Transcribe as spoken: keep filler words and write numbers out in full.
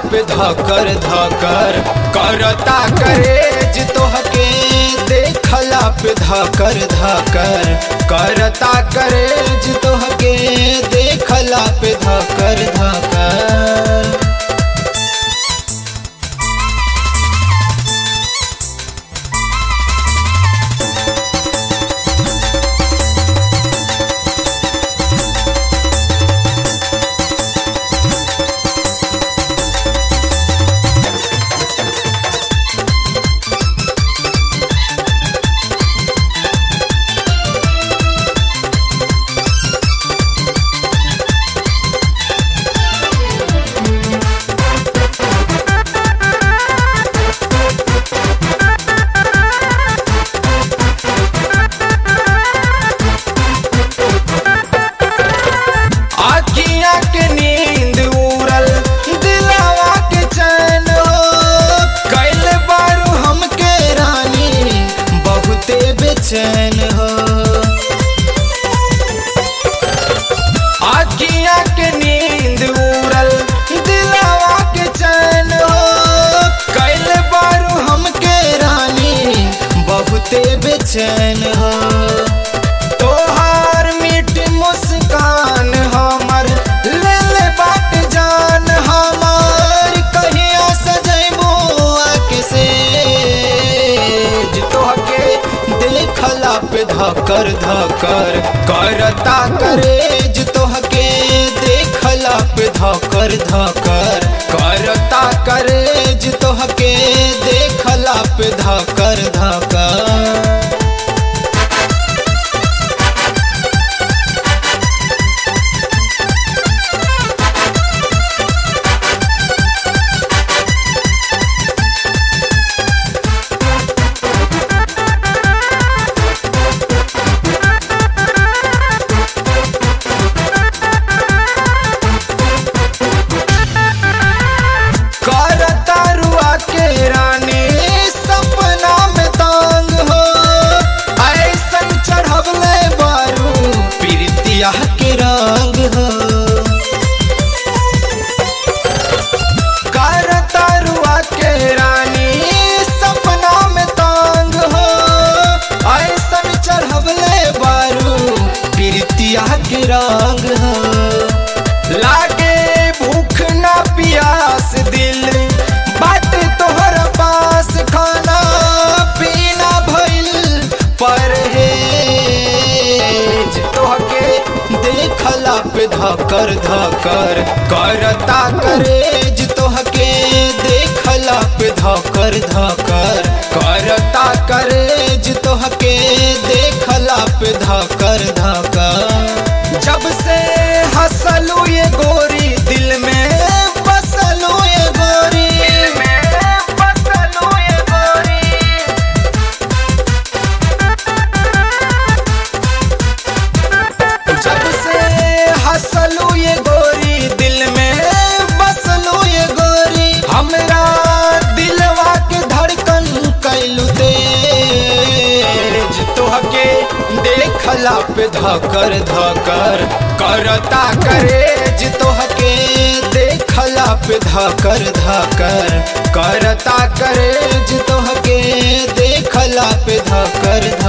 पे धकर धकर करता करेज तोहके देखला पे धकर धकर करता करेज तोहके देखला पे धकर धकर। चैन हो आखियाँ के नींद उड़ल दिलावा के चैन हो कैल बारू हमके रानी बहुते बेचैन हो। तोहार मीठ मुस्कान हमर ले ले बाट जान हमार कहिया सजैबो आके से तोहके देखला पे धकर धकर करता करेज तोहके देखला पे धकर धकर करता करेज तोहके देखला पे धकर धकर। के रंग हो करता रुआ के रानी सपना में तांग हो ऐसन चढ़वले बारू प्रीतिया के रंग हो। लागे भूख ना प्यास दिल बात तोहर पास खाना पीना भइल परहेज तोहके देखला पे धकर धकर करता करेज तोहके देखला पे धकर धकर करता करेज तोहके देखला पे धकर धकर। जब से हंसलू ये गोरी दिल में बसलू ये गोरी बसलू ये गोरी जब से हंसलू ये गोरी दिल में बसलू ये गोरी हमरा दिलवा के धड़कन कैलू तेज तोहके देखला पे धकर धकर करता करेज तोहके देखला पे धकर धकर करता करेज तोहके देखला पे धकर